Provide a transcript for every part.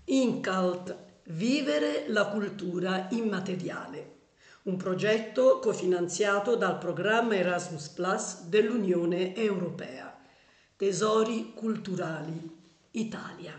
Incalt, vivere la cultura immateriale, un progetto cofinanziato dal programma Erasmus Plus dell'Unione Europea. Tesori culturali, Italia.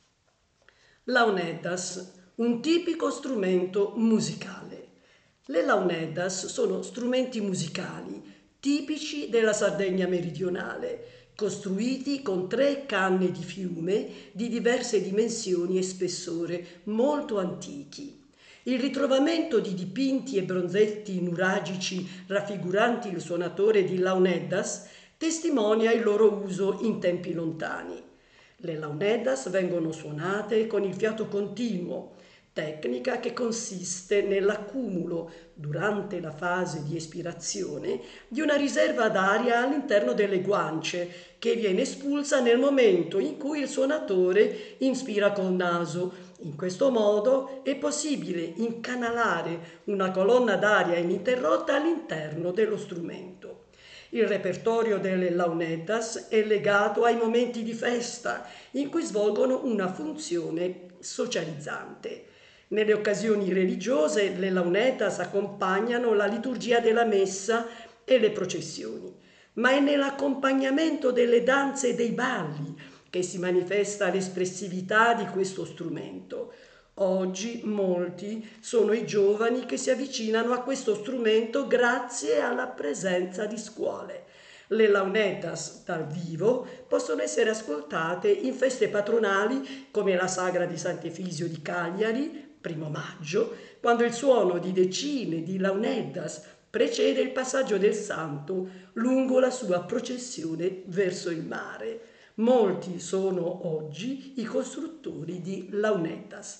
Launeddas, un tipico strumento musicale. Le launeddas sono strumenti musicali tipici della Sardegna meridionale, costruiti con 3 canne di fiume di diverse dimensioni e spessore, molto antichi. Il ritrovamento di dipinti e bronzetti nuragici raffiguranti il suonatore di launeddas testimonia il loro uso in tempi lontani. Le launeddas vengono suonate con il fiato continuo, tecnica che consiste nell'accumulo, durante la fase di espirazione, di una riserva d'aria all'interno delle guance, che viene espulsa nel momento in cui il suonatore inspira col naso. In questo modo è possibile incanalare una colonna d'aria ininterrotta all'interno dello strumento. Il repertorio delle launeddas è legato ai momenti di festa in cui svolgono una funzione socializzante. Nelle occasioni religiose le launeddas accompagnano la liturgia della messa e le processioni, ma è nell'accompagnamento delle danze e dei balli che si manifesta l'espressività di questo strumento. Oggi molti sono i giovani che si avvicinano a questo strumento grazie alla presenza di scuole. Le launeddas dal vivo possono essere ascoltate in feste patronali come la Sagra di Sant'Efisio di Cagliari, 1° maggio, quando il suono di decine di launeddas precede il passaggio del santo lungo la sua processione verso il mare. Molti sono oggi i costruttori di launeddas.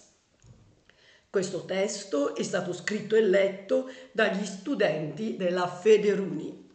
Questo testo è stato scritto e letto dagli studenti della Federuni.